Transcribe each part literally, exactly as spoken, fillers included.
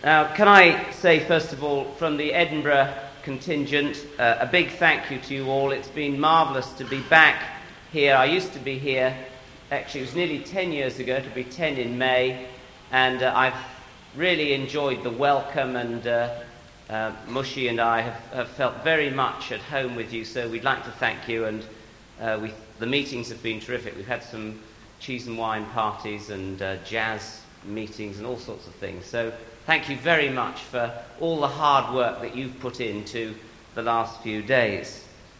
Now, can I say, first of all, from the Edinburgh contingent, uh, a big thank you to you all. It's been marvellous to be back here. I used to be here, actually it was nearly ten years ago, it'll be ten in May, and uh, I've really enjoyed the welcome, and uh, uh, Mushy and I have, have felt very much at home with you, so we'd like to thank you, and uh, we, the meetings have been terrific. We've had some cheese and wine parties and uh, jazz meetings and all sorts of things, so thank you very much for all the hard work that you've put into the last few days.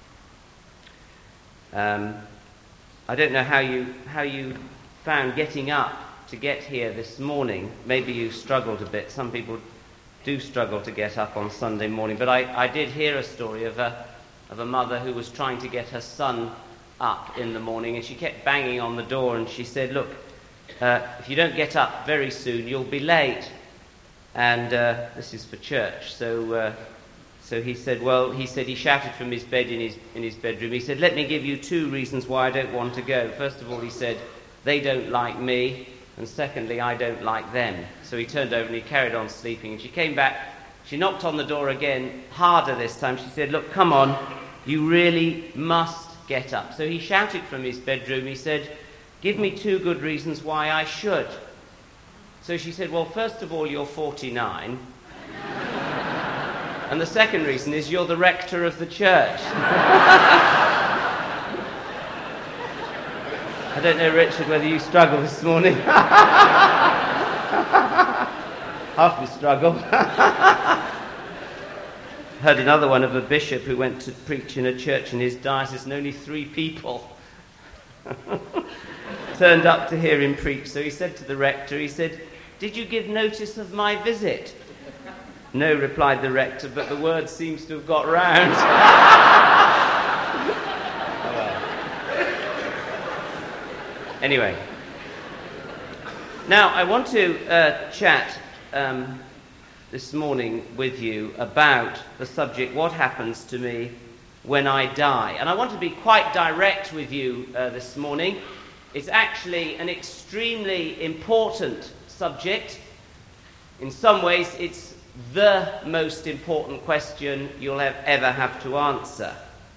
Um, I don't know how you how you found getting up to get here this morning. Maybe you struggled a bit. Some people do struggle to get up on Sunday morning. But I, I did hear a story of a of a mother who was trying to get her son up in the morning, and she kept banging on the door, and she said, "Look, uh, if you don't get up very soon, you'll be late." And uh, this is for church. So uh, so he said, well, he said he shouted from his bed in his in his bedroom. He said, "Let me give you two reasons why I don't want to go. First of all," he said, "they don't like me. And secondly, I don't like them." So he turned over and he carried on sleeping. And she came back. She knocked on the door again, harder this time. She said, "Look, come on. You really must get up." So he shouted from his bedroom. He said, "Give me two good reasons why I should." So she said, "Well, first of all, you're forty-nine. And the second reason is you're the rector of the church." I don't know, Richard, whether you struggle this morning. Half the struggle. Heard another one of a bishop who went to preach in a church in his diocese, and only three people turned up to hear him preach. So he said to the rector, he said, "Did you give notice of my visit?" "No," replied the rector, "but the word seems to have got round." Oh, well. Anyway. Now, I want to uh, chat um, this morning with you about the subject, what happens to me when I die. And I want to be quite direct with you uh, this morning. It's actually an extremely important subject. In some ways, it's the most important question you'll have, ever have to answer.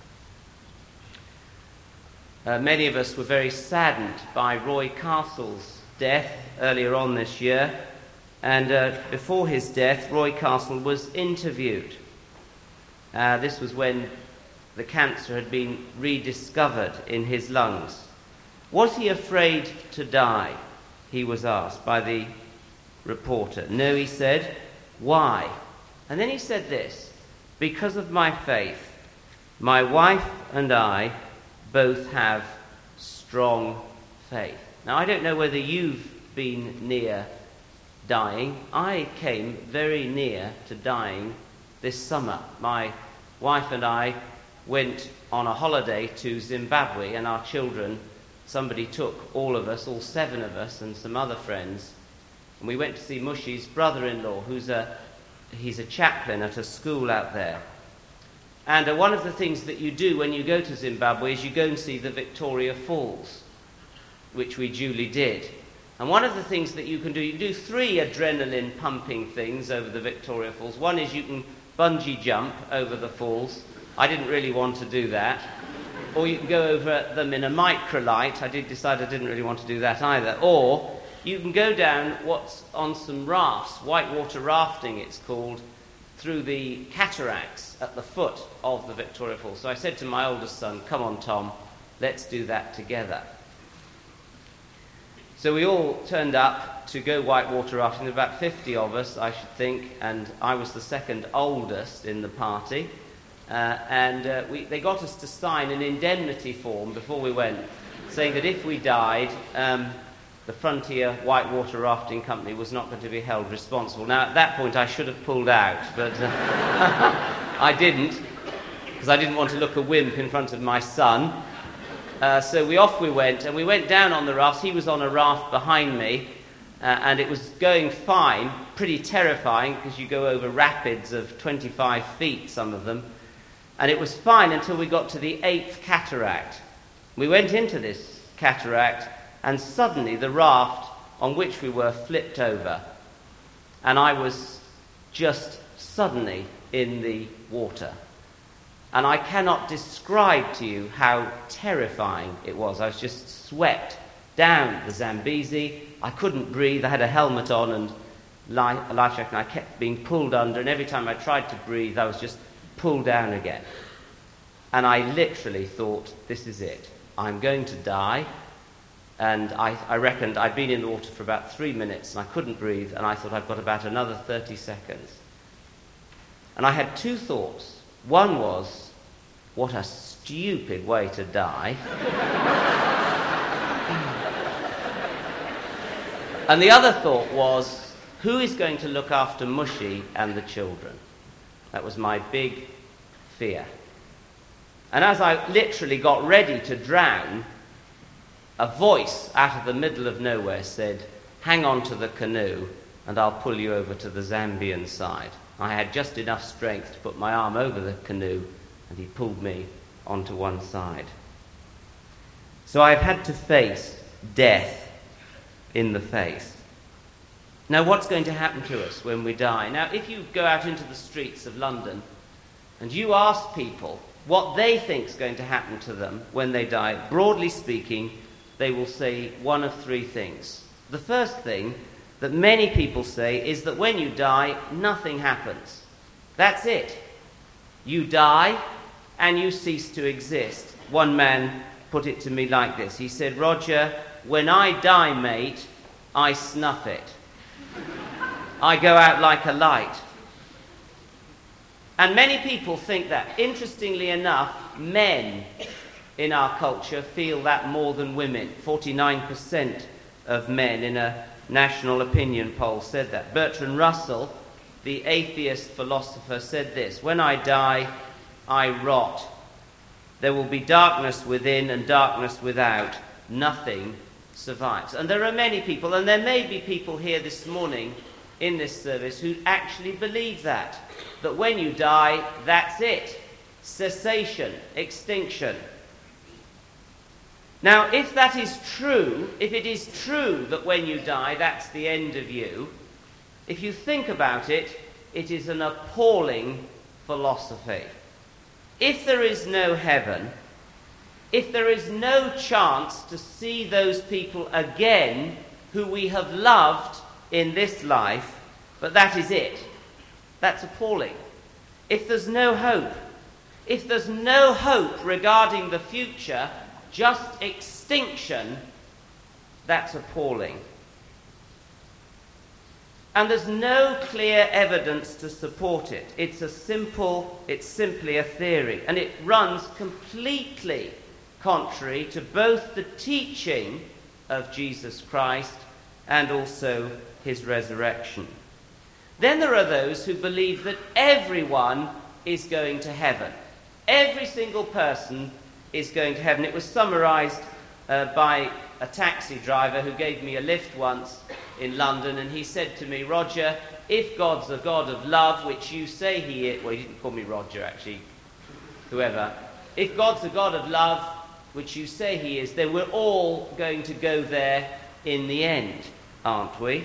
Uh, many of us were very saddened by Roy Castle's death earlier on this year, and uh, before his death, Roy Castle was interviewed. Uh, this was when the cancer had been rediscovered in his lungs. Was he afraid to die? He was asked by the reporter. "No," he said. "Why?" And then he said this: "Because of my faith. My wife and I both have strong faith." Now, I don't know whether you've been near dying. I came very near to dying this summer. My wife and I went on a holiday to Zimbabwe, and our children, somebody took all of us, all seven of us, and some other friends, and we went to see Mushy's brother-in-law, who's a he's a chaplain at a school out there. And uh, one of the things that you do when you go to Zimbabwe is you go and see the Victoria Falls, which we duly did. And one of the things that you can do, you can do three adrenaline-pumping things over the Victoria Falls. One is you can bungee jump over the falls. I didn't really want to do that. Or you can go over them in a microlight. I did decide I didn't really want to do that either. Or you can go down what's on some rafts, whitewater rafting it's called, through the cataracts at the foot of the Victoria Falls. So I said to my oldest son, "Come on, Tom, let's do that together." So we all turned up to go whitewater rafting. There were about fifty of us, I should think, and I was the second oldest in the party. Uh, and uh, we, they got us to sign an indemnity form before we went, saying that if we died, um, the Frontier Whitewater Rafting Company was not going to be held responsible. Now, at that point, I should have pulled out, but uh, I didn't, because I didn't want to look a wimp in front of my son. Uh, so we off we went, and we went down on the rafts. He was on a raft behind me, uh, and it was going fine, pretty terrifying, because you go over rapids of twenty-five feet, some of them. And it was fine until we got to the eighth cataract. We went into this cataract, and suddenly the raft on which we were flipped over. And I was just suddenly in the water. And I cannot describe to you how terrifying it was. I was just swept down the Zambezi. I couldn't breathe. I had a helmet on and life, a life jacket, and I kept being pulled under, and every time I tried to breathe, I was just pulled down again. And I literally thought, this is it. I'm going to die. And I, I reckoned I'd been in the water for about three minutes, and I couldn't breathe, and I thought I've got about another thirty seconds. And I had two thoughts. One was, what a stupid way to die. And the other thought was, who is going to look after Mushy and the children? That was my big fear. And as I literally got ready to drown, a voice out of the middle of nowhere said, hang on to the canoe and I'll pull you over to the Zambian side. I had just enough strength to put my arm over the canoe, and he pulled me onto one side. So I've had to face death in the face. Now, what's going to happen to us when we die? Now, if you go out into the streets of London and you ask people what they think is going to happen to them when they die, broadly speaking, they will say one of three things. The first thing that many people say is that when you die, nothing happens. That's it. You die and you cease to exist. One man put it to me like this. He said, Roger, when I die, mate, I snuff it. I go out like a light. And many people think that. Interestingly enough, men in our culture feel that more than women. forty-nine percent of men in a national opinion poll said that. Bertrand Russell, the atheist philosopher, said this, when I die, I rot. There will be darkness within and darkness without. Nothing survives. And there are many people, and there may be people here this morning in this service who actually believe that. That when you die, that's it. Cessation, extinction. Now, if that is true, if it is true that when you die, that's the end of you, if you think about it, it is an appalling philosophy. If there is no heaven, if there is no chance to see those people again who we have loved in this life, but that is it, that's appalling. If there's no hope, if there's no hope regarding the future, just extinction, that's appalling. And there's no clear evidence to support it. It's a simple, it's simply a theory. And it runs completely contrary to both the teaching of Jesus Christ and also his resurrection. Then there are those who believe that everyone is going to heaven. Every single person is going to heaven. It was summarized uh, by a taxi driver who gave me a lift once in London, and he said to me, Roger, if God's a God of love, which you say he is, well, he didn't call me Roger, actually, whoever, if God's a God of love, which you say he is, then we're all going to go there in the end, aren't we?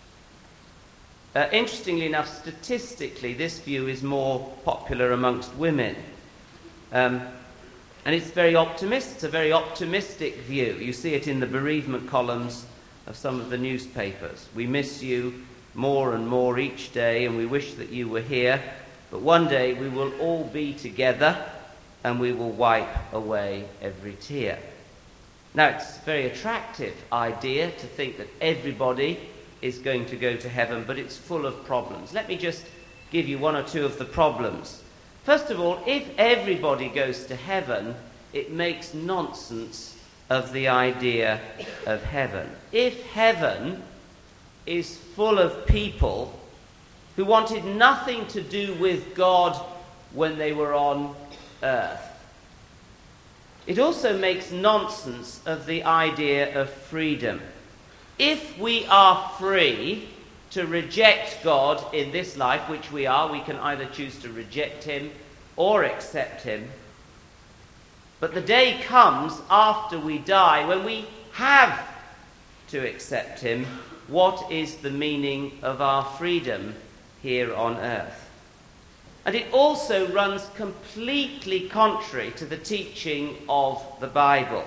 Uh, interestingly enough, statistically, this view is more popular amongst women. Um, And it's very optimistic. It's a very optimistic view. You see it in the bereavement columns of some of the newspapers. We miss you more and more each day, and we wish that you were here. But one day we will all be together, and we will wipe away every tear. Now, it's a very attractive idea to think that everybody is going to go to heaven, but it's full of problems. Let me just give you one or two of the problems. First of all, if everybody goes to heaven, it makes nonsense of the idea of heaven. If heaven is full of people who wanted nothing to do with God when they were on earth, it also makes nonsense of the idea of freedom. If we are free to reject God in this life, which we are, we can either choose to reject him or accept him. But the day comes after we die when we have to accept him. What is the meaning of our freedom here on earth. And it also runs completely contrary to the teaching of the Bible.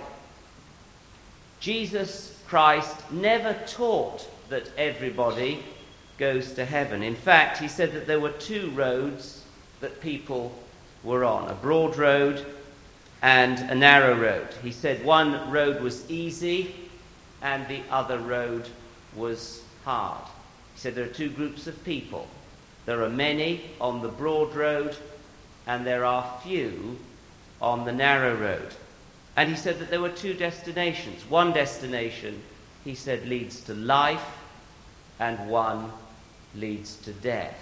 Jesus Christ never taught that everybody goes to heaven. In fact, he said that there were two roads that people were on, a broad road and a narrow road. He said one road was easy and the other road was hard. He said there are two groups of people. There are many on the broad road and there are few on the narrow road. And he said that there were two destinations. One destination, he said, leads to life, and one leads to death.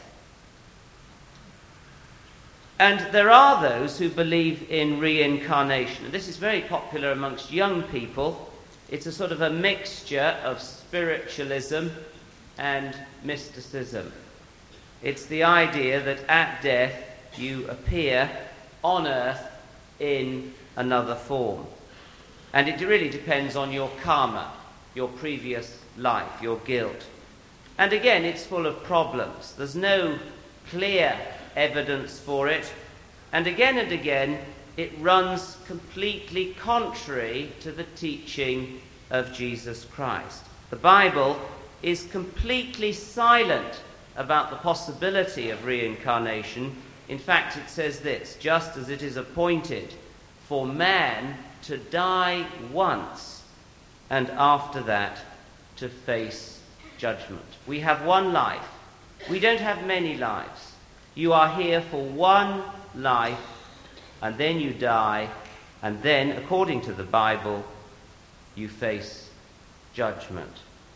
And there are those who believe in reincarnation. And this is very popular amongst young people. It's a sort of a mixture of spiritualism and mysticism. It's the idea that at death you appear on earth in another form. And it really depends on your karma, your previous life, your guilt. And again, it's full of problems. There's no clear evidence for it. And again and again, it runs completely contrary to the teaching of Jesus Christ. The Bible is completely silent about the possibility of reincarnation. In fact, it says this: just as it is appointed for man to die once, and after that to face judgment. We have one life. We don't have many lives. You are here for one life, and then you die, and then, according to the Bible, you face judgment.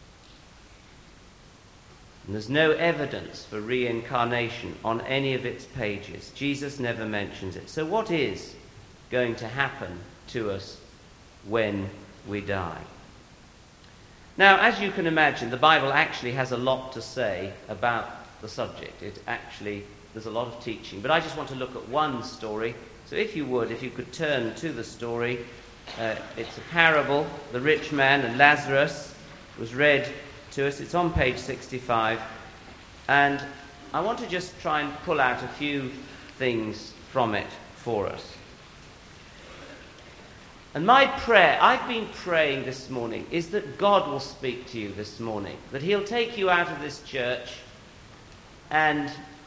And there's no evidence for reincarnation on any of its pages. Jesus never mentions it. So what is going to happen to us when we die? Now, as you can imagine, the Bible actually has a lot to say about the subject. It actually, there's a lot of teaching. But I just want to look at one story. So if you would, if you could turn to the story. Uh, it's a parable, the rich man and Lazarus, was read to us. It's on page sixty-five. And I want to just try and pull out a few things from it for us. And my prayer, I've been praying this morning, is that God will speak to you this morning. That he'll take you out of this church and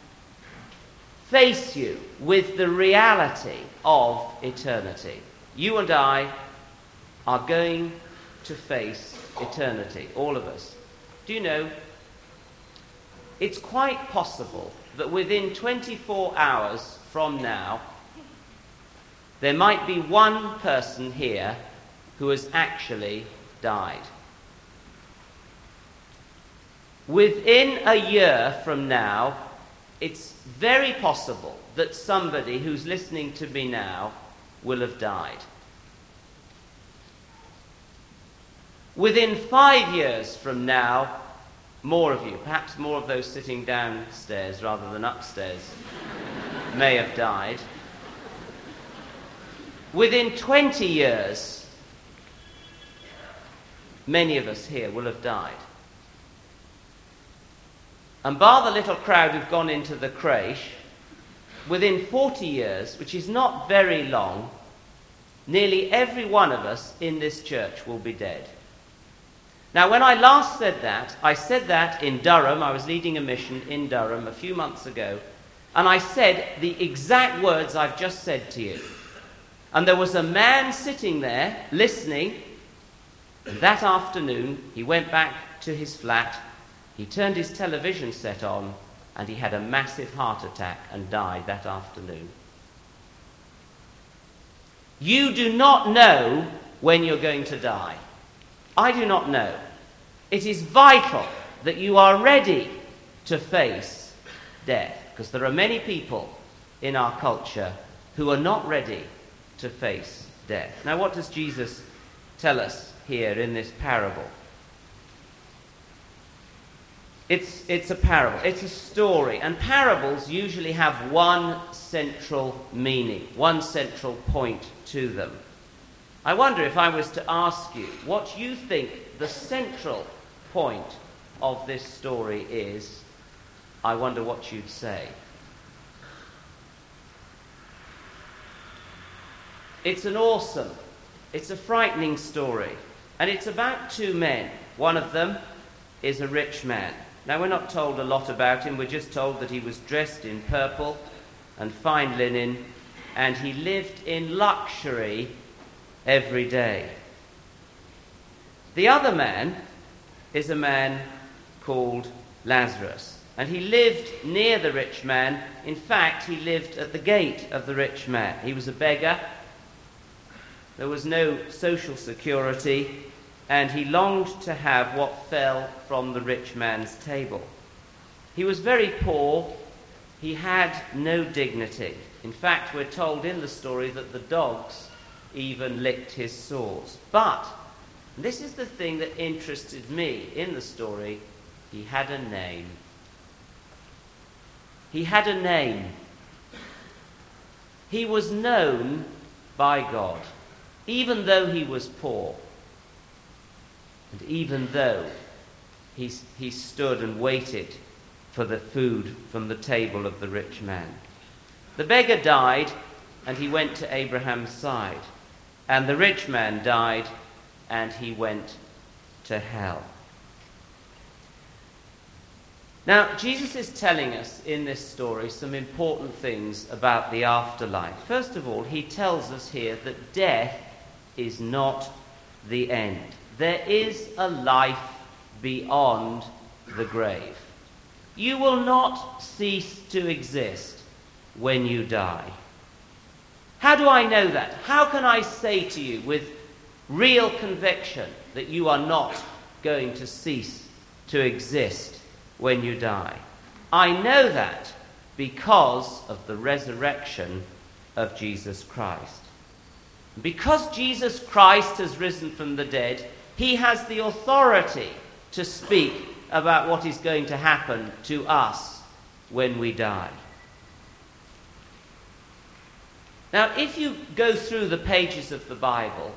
face you with the reality of eternity. You and I are going to face eternity, all of us. Do you know, it's quite possible that within twenty-four hours from now, there might be one person here who has actually died. Within a year from now, it's very possible that somebody who's listening to me now will have died. Within five years from now, more of you, perhaps more of those sitting downstairs rather than upstairs, may have died. Within twenty years, many of us here will have died. And bar the little crowd who've gone into the creche, within forty years, which is not very long, nearly every one of us in this church will be dead. Now, when I last said that, I said that in Durham. I was leading a mission in Durham a few months ago, and I said the exact words I've just said to you. And there was a man sitting there listening. And that afternoon, he went back to his flat, he turned his television set on, and he had a massive heart attack and died that afternoon. You do not know when you're going to die. I do not know. It is vital that you are ready to face death, because there are many people in our culture who are not ready to face death. Now, what does Jesus tell us here in this parable? It's, it's a parable. It's a story. And parables usually have one central meaning, one central point to them. I wonder if I was to ask you what you think the central point of this story is, I wonder what you'd say. It's an awesome, it's a frightening story. And it's about two men. One of them is a rich man. Now, we're not told a lot about him. We're just told that he was dressed in purple and fine linen, and he lived in luxury every day. The other man is a man called Lazarus, and he lived near the rich man. In fact, he lived at the gate of the rich man. He was a beggar. There was no social security, and he longed to have what fell from the rich man's table. He was very poor. He had no dignity. In fact, we're told in the story that the dogs even licked his sores. But this is the thing that interested me in the story. He had a name. He had a name. He was known by God. Even though he was poor, and even though he, he stood and waited for the food from the table of the rich man. The beggar died, and he went to Abraham's side. And the rich man died, and he went to hell. Now, Jesus is telling us in this story some important things about the afterlife. First of all, he tells us here that death is not the end. There is a life beyond the grave. You will not cease to exist when you die. How do I know that? How can I say to you with real conviction that you are not going to cease to exist when you die? I know that because of the resurrection of Jesus Christ. Because Jesus Christ has risen from the dead, he has the authority to speak about what is going to happen to us when we die. Now, if you go through the pages of the Bible,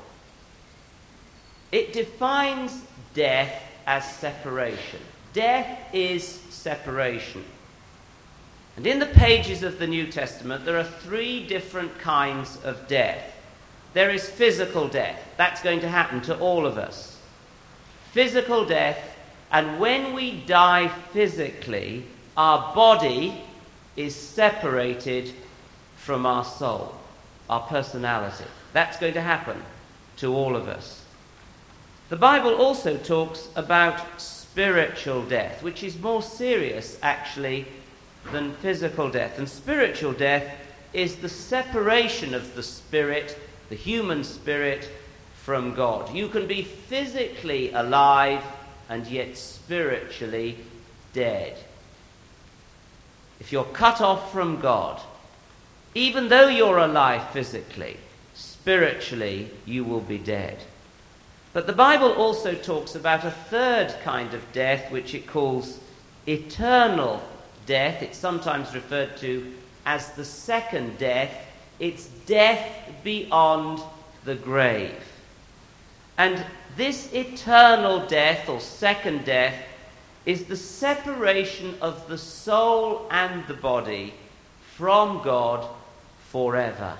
it defines death as separation. Death is separation. And in the pages of the New Testament, there are three different kinds of death. There is physical death. That's going to happen to all of us. Physical death, and when we die physically, our body is separated from our soul, our personality. That's going to happen to all of us. The Bible also talks about spiritual death, which is more serious, actually, than physical death. And spiritual death is the separation of the spirit, the human spirit, from God. You can be physically alive and yet spiritually dead. If you're cut off from God, even though you're alive physically, spiritually you will be dead. But the Bible also talks about a third kind of death, which it calls eternal death. It's sometimes referred to as the second death. It's death beyond the grave. And this eternal death, or second death, is the separation of the soul and the body from God forever.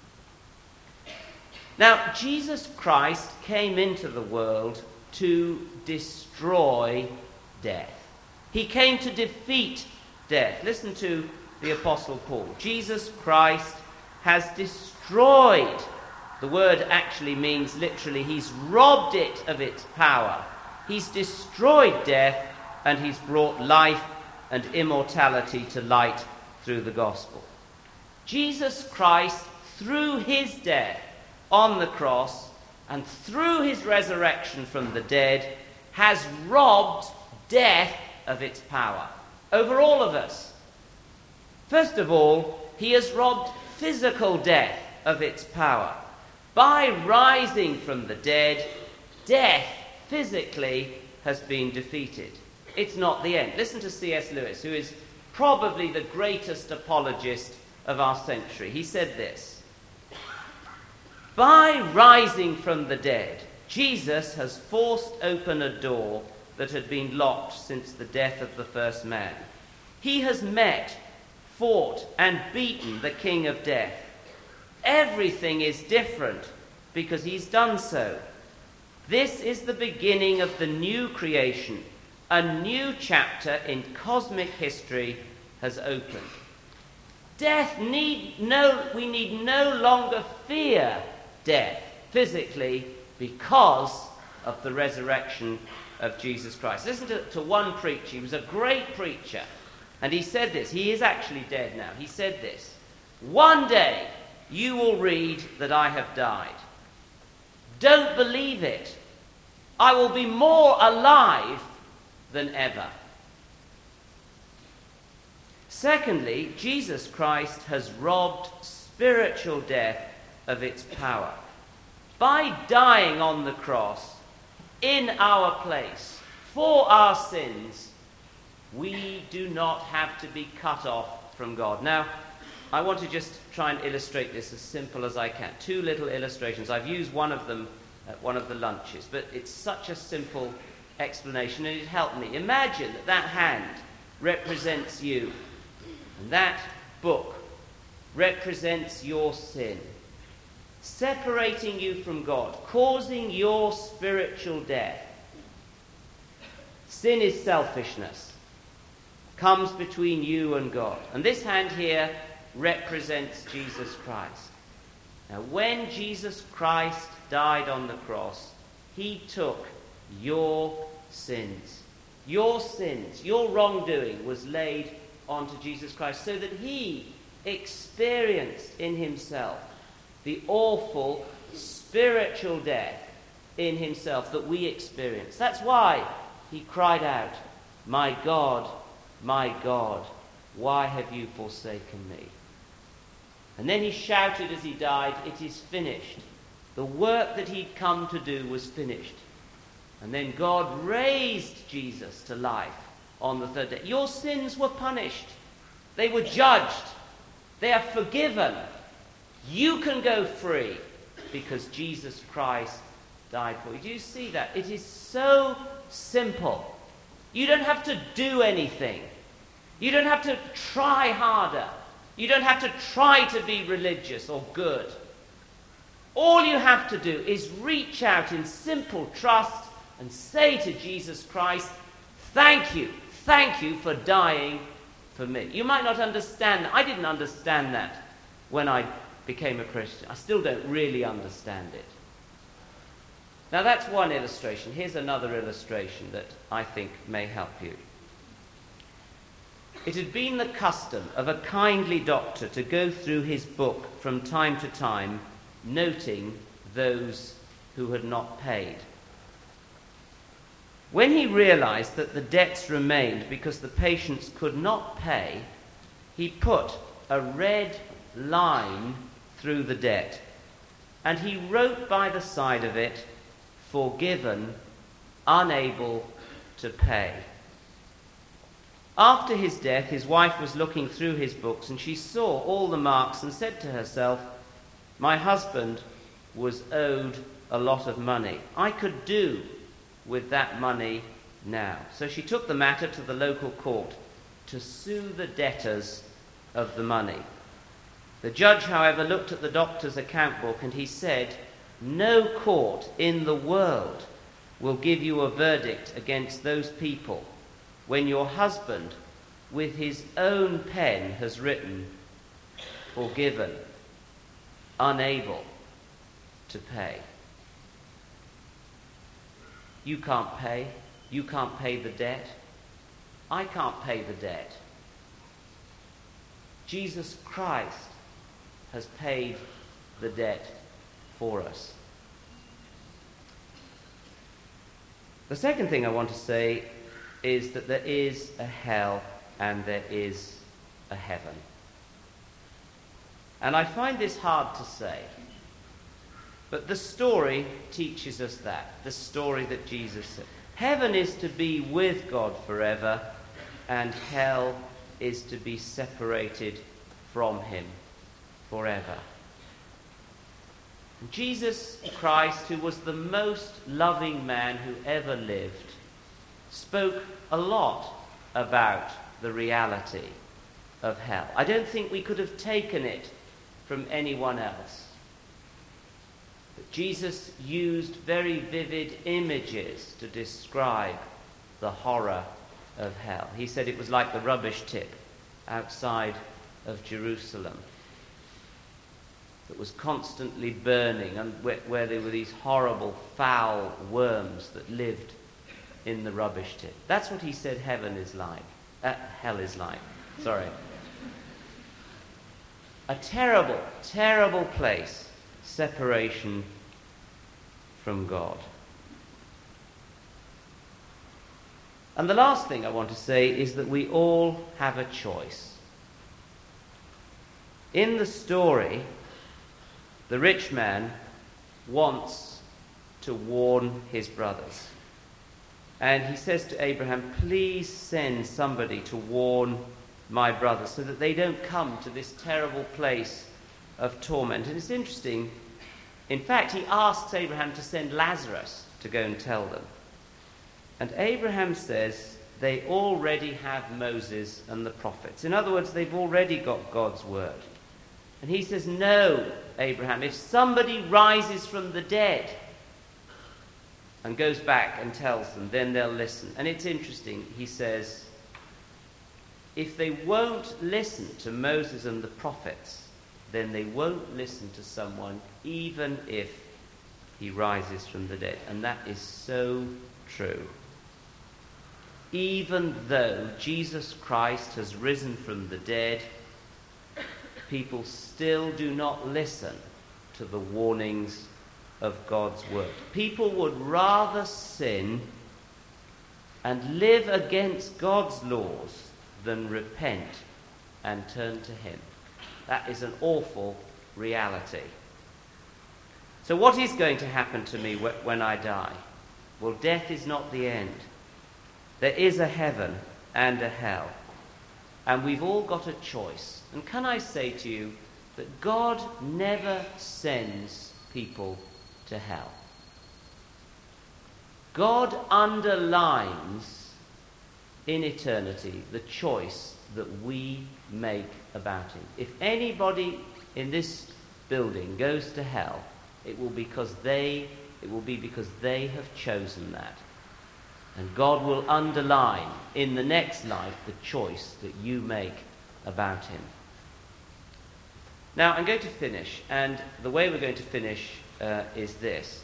Now, Jesus Christ came into the world to destroy death. He came to defeat death. Listen to the Apostle Paul. Jesus Christ has destroyed. The word actually means literally he's robbed it of its power. He's destroyed death, and he's brought life and immortality to light through the gospel. Jesus Christ, through his death on the cross and through his resurrection from the dead, has robbed death of its power over all of us. First of all, he has robbed physical death of its power. By rising from the dead, death physically has been defeated. It's not the end. Listen to C S Lewis, who is probably the greatest apologist of our century. He said this: by rising from the dead, Jesus has forced open a door that had been locked since the death of the first man. He has met, fought, and beaten the king of death. Everything is different because he's done so. This is the beginning of the new creation. A new chapter in cosmic history has opened. Death need no, we need no longer fear death physically because of the resurrection of Jesus Christ. Listen to, to one preacher. He was a great preacher. And he said this. He is actually dead now. He said this: "One day you will read that I have died. Don't believe it. I will be more alive than ever." Secondly, Jesus Christ has robbed spiritual death of its power. By dying on the cross in our place for our sins, we do not have to be cut off from God. Now, I want to just try and illustrate this as simple as I can. Two little illustrations. I've used one of them at one of the lunches, but it's such a simple explanation and it helped me. Imagine that that hand represents you, and that book represents your sin, separating you from God, causing your spiritual death. Sin is selfishness, comes between you and God. And this hand here represents Jesus Christ. Now, when Jesus Christ died on the cross, he took your sins. Your sins, your wrongdoing was laid onto Jesus Christ so that he experienced in himself the awful spiritual death in himself that we experience. That's why he cried out, "My God, my God, why have you forsaken me?" And then he shouted as he died, "It is finished." The work that he'd come to do was finished. And then God raised Jesus to life on the third day. Your sins were punished. They were judged. They are forgiven. You can go free because Jesus Christ died for you. Do you see that? It is so simple. You don't have to do anything. You don't have to try harder. You don't have to try to be religious or good. All you have to do is reach out in simple trust and say to Jesus Christ, "Thank you, thank you for dying for me." You might not understand that. I didn't understand that when I became a Christian. I still don't really understand it. Now that's one illustration. Here's another illustration that I think may help you. It had been the custom of a kindly doctor to go through his book from time to time, noting those who had not paid. When he realized that the debts remained because the patients could not pay, he put a red line through the debt, and he wrote by the side of it, "Forgiven, unable to pay." After his death, his wife was looking through his books, and she saw all the marks and said to herself, "My husband was owed a lot of money. I could do with that money now." So she took the matter to the local court to sue the debtors of the money. The judge, however, looked at the doctor's account book and he said, "No court in the world will give you a verdict against those people when your husband, with his own pen, has written, 'Forgiven, unable to pay.'" You can't pay. You can't pay the debt. I can't pay the debt. Jesus Christ has paid the debt for us. The second thing I want to say is that there is a hell and there is a heaven. And I find this hard to say. But the story teaches us that, the story that Jesus said. Heaven is to be with God forever, and hell is to be separated from him forever. Jesus Christ, who was the most loving man who ever lived, spoke a lot about the reality of hell. I don't think we could have taken it from anyone else. But Jesus used very vivid images to describe the horror of hell. He said it was like the rubbish tip outside of Jerusalem that was constantly burning, and where, where there were these horrible, foul worms that lived in the rubbish tip. That's what he said heaven is like. Uh, hell is like. Sorry. A terrible, terrible place. Separation from God. And the last thing I want to say is that we all have a choice. In the story, the rich man wants to warn his brothers. And he says to Abraham, please send somebody to warn my brothers so that they don't come to this terrible place of torment. And it's interesting, in fact, he asks Abraham to send Lazarus to go and tell them. And Abraham says they already have Moses and the prophets. In other words, they've already got God's word. And he says, no, Abraham, if somebody rises from the dead and goes back and tells them, then they'll listen. And it's interesting, he says, if they won't listen to Moses and the prophets, then they won't listen to someone even if he rises from the dead. And that is so true. Even though Jesus Christ has risen from the dead, people still do not listen to the warnings of God's word. People would rather sin and live against God's laws than repent and turn to him. That is an awful reality. So what is going to happen to me when I die? Well, death is not the end. There is a heaven and a hell. And we've all got a choice. And can I say to you that God never sends people to hell. God underlines in eternity the choice that we make about him. If anybody in this building goes to hell, it will because they it will be because they have chosen that. And God will underline in the next life the choice that you make about him. Now, I'm going to finish, and the way we're going to finish uh, is this.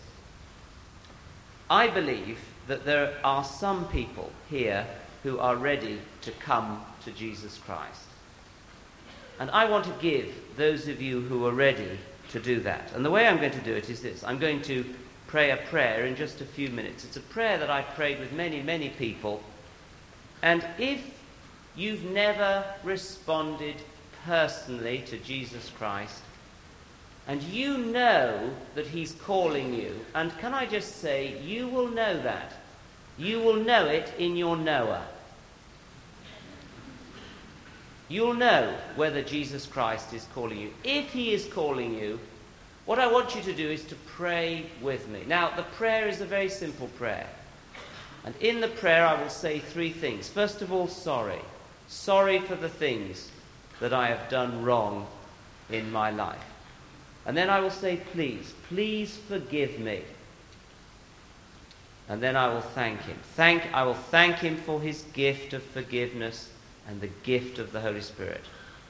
I believe that there are some people here who are ready to come to Jesus Christ. And I want to give those of you who are ready to do that. And the way I'm going to do it is this. I'm going to pray a prayer in just a few minutes. It's a prayer that I've prayed with many, many people. And if you've never responded personally to Jesus Christ, and you know that he's calling you, and can I just say, you will know that. You will know it in your knower. You'll know whether Jesus Christ is calling you. If he is calling you, what I want you to do is to pray with me. Now, the prayer is a very simple prayer. And in the prayer I will say three things. First of all, sorry. Sorry for the things that I have done wrong in my life. And then I will say, please, please forgive me. And then I will thank him. Thank, I will thank him for his gift of forgiveness and the gift of the Holy Spirit.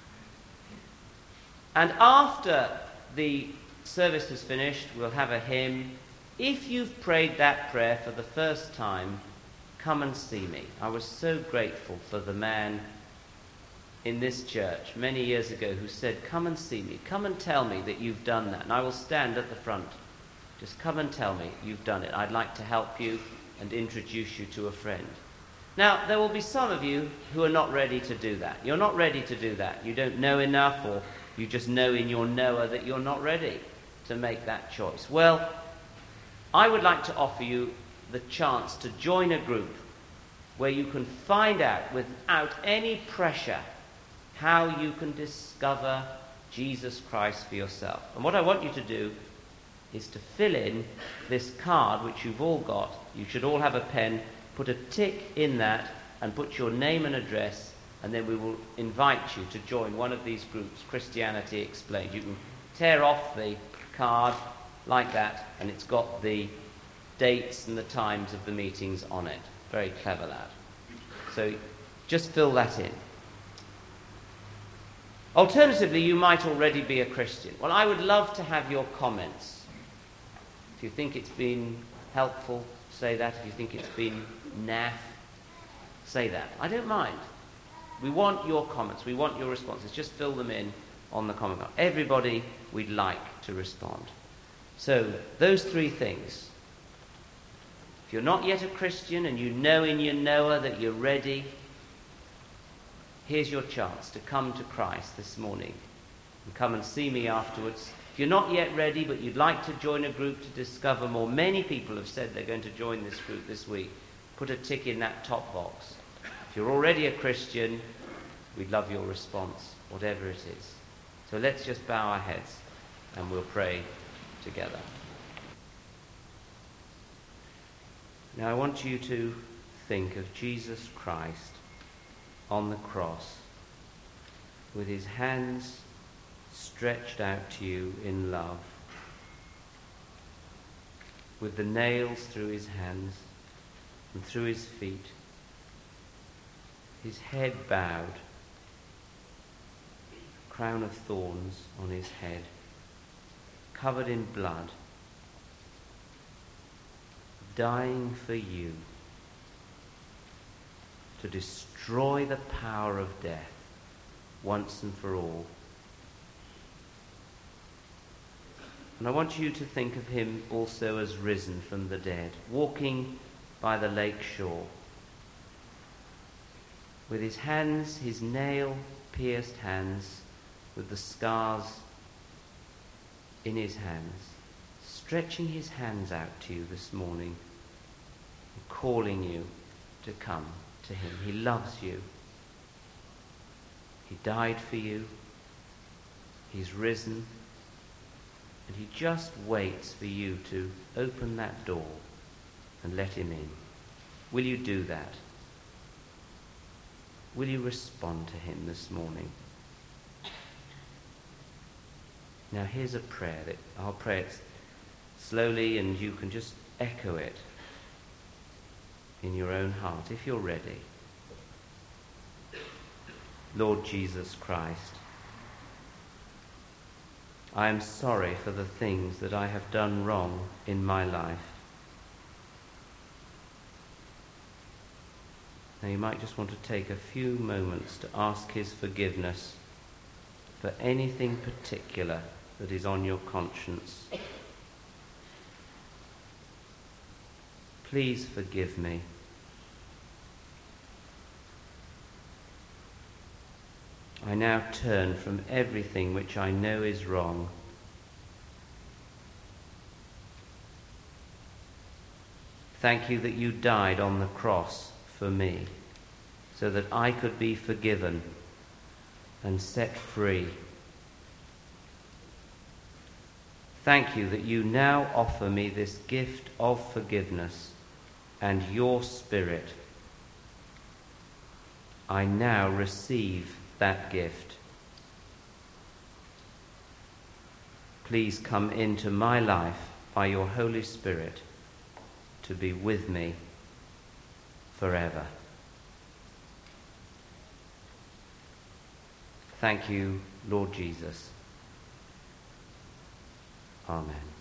And after the service is finished, we'll have a hymn. If you've prayed that prayer for the first time, come and see me. I was so grateful for the man in this church many years ago who said, come and see me. Come and tell me that you've done that. And I will stand at the front. Just come and tell me you've done it. I'd like to help you and introduce you to a friend. Now, there will be some of you who are not ready to do that. You're not ready to do that. You don't know enough, or you just know in your knower that you're not ready to make that choice. Well, I would like to offer you the chance to join a group where you can find out without any pressure how you can discover Jesus Christ for yourself. And what I want you to do is to fill in this card, which you've all got. You should all have a pen. Put a tick in that and put your name and address and then we will invite you to join one of these groups, Christianity Explained. You can tear off the card like that, and it's got the dates and the times of the meetings on it. Very clever, that. So just fill that in. Alternatively, you might already be a Christian. Well, I would love to have your comments. If you think it's been helpful, say that. If you think it's been naff, say that. I don't mind. We want your comments. We want your responses. Just fill them in on the comment card. Everybody we'd like to respond. So, those three things. If you're not yet a Christian and you know in your knower that you're ready, here's your chance to come to Christ this morning and come and see me afterwards. If you're not yet ready but you'd like to join a group to discover more, many people have said they're going to join this group this week. Put a tick in that top box. If you're already a Christian, we'd love your response, whatever it is. So let's just bow our heads and we'll pray together. Now I want you to think of Jesus Christ on the cross with his hands stretched out to you in love, with the nails through his hands and through his feet, his head bowed, crown of thorns on his head, covered in blood, dying for you to destroy the power of death once and for all. And I want you to think of him also as risen from the dead, walking by the lake shore, with his hands, his nail-pierced hands, with the scars in his hands, stretching his hands out to you this morning, and calling you to come to him. He loves you. He died for you. He's risen. And he just waits for you to open that door and let him in. Will you do that? Will you respond to him this morning? Now here's a prayer that I'll pray it slowly and you can just echo it in your own heart if you're ready. Lord Jesus Christ, I am sorry for the things that I have done wrong in my life. Now you might just want to take a few moments to ask his forgiveness for anything particular that is on your conscience. Please forgive me. I now turn from everything which I know is wrong. Thank you that you died on the cross for me, so that I could be forgiven and set free. Thank you that you now offer me this gift of forgiveness and your Spirit. I now receive that gift. Please come into my life by your Holy Spirit to be with me forever. Thank you, Lord Jesus. Amen.